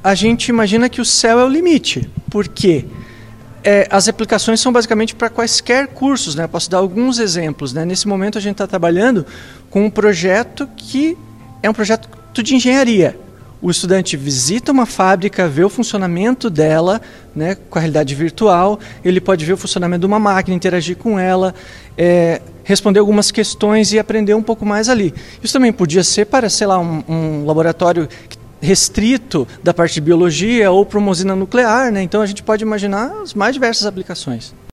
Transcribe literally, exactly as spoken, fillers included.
a gente imagina que o céu é o limite, porque é, as aplicações são basicamente para quaisquer cursos, né? Posso dar alguns exemplos, né? Nesse momento a gente está trabalhando com um projeto que é um projeto de engenharia. O estudante visita uma fábrica, vê o funcionamento dela, né, com a realidade virtual, ele pode ver o funcionamento de uma máquina, interagir com ela, é, responder algumas questões e aprender um pouco mais ali. Isso também podia ser para, sei lá, um, um laboratório restrito da parte de biologia ou para uma usina nuclear, né? Então a gente pode imaginar as mais diversas aplicações.